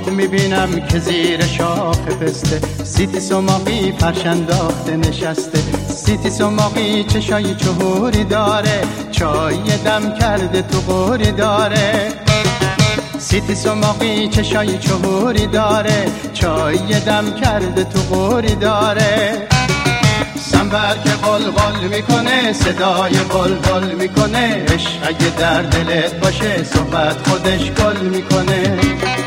خواب میبینم که زیر شاخ پسته سیتی سماقی فرش انداخته نشسته. سیتی سماقی چشای چهوری داره، چای دم کرده تو قوری داره. سیتی سماقی چشای چهوری داره، چای دم کرده تو قوری داره. سنبر که قلقل میکنه، صدای بلبل میکنه، عشق اگه در دلت باشه صحبت خودش گل میکنه.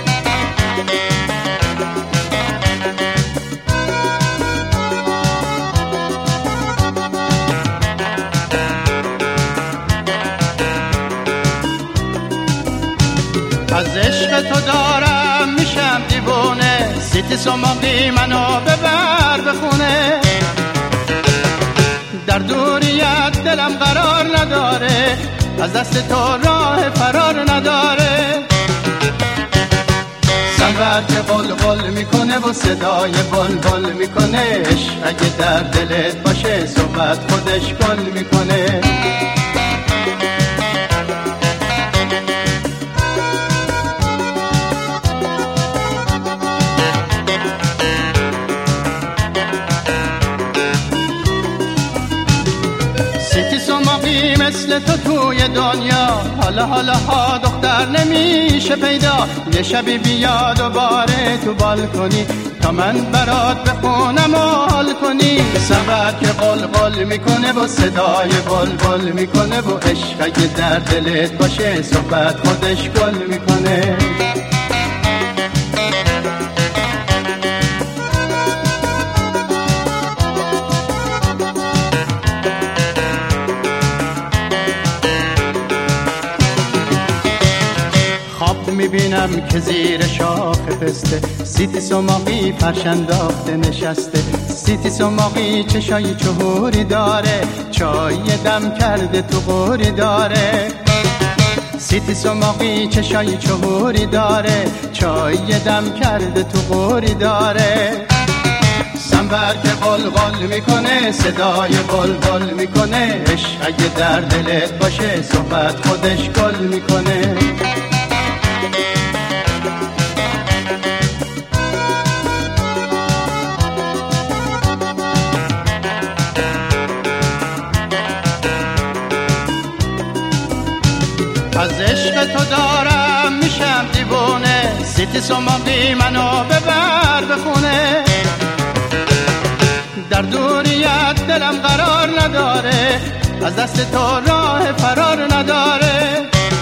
از عشق تو دارم میشم دیوونه، سیتی سماقی منو ببر بخونه. در دوریت دلم قرار نداره، از دست تو راه فرار نداره. سنبر که قلقل میکنه و صدای بلبل میکنه، عشق اگه در دلت باشه صحبت خودش گل میکنه. سیتی سماقی مثل تو توی دنیا، حالا ها دختر نمیشه پیدا. یه شبی بیا دوباره تو بالکنی، تا من برات بخونم و حال کنی. سنبر که قلقل میکنه و صدای بلبل میکنه، و عشق اگه در دلت باشه صحبت خودش گل میکنه. خواب میبینم که زیر شاخ پسته سیتی سماقی فرش انداخته نشسته. سیتی سماقی چشای چهوری داره، چای دم کرده تو قوری داره. سیتی سماقی چشای چهوری داره، چای دم کرده تو قوری داره. سنبر که قلقل میکنه، صدای بلبل میکنه، عشق اگه در دلت باشه صحبت خودش گل میکنه. از عشق تو دارم میشم دیوونه، سیتی سماقی منو ببر بخونه. در دوریت دلم قرار نداره، از دست تو راه فرار نداره.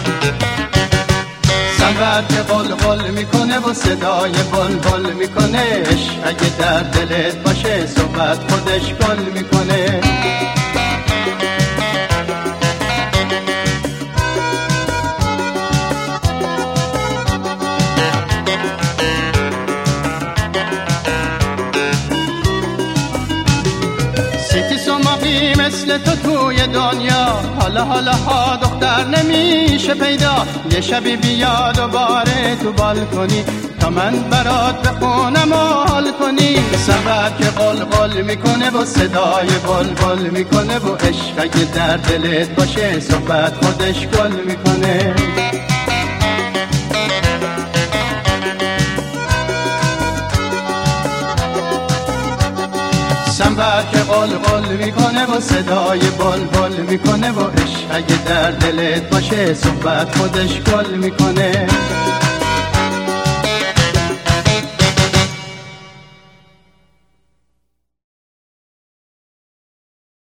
سنبر که قلقل میکنه و صدای بلبل میکنه، عشق اگه در دلت باشه صحبت خودش گل میکنه. سیتی سماقی مثل تو توی دنیا، حالا ها دختر نمیشه پیدا. یه شبی بیا دوباره تو بالکنی، تا من برات بخونم و حال کنی. سنبر که قلقل میکنه و صدای بلبل میکنه، و عشق اگه در دلت باشه صحبت خودش گل میکنه. سنبر که قلقل میکنه و صدای بلبل میکنه، و عشق اگه در دلت باشه صحبت خودش گل میکنه.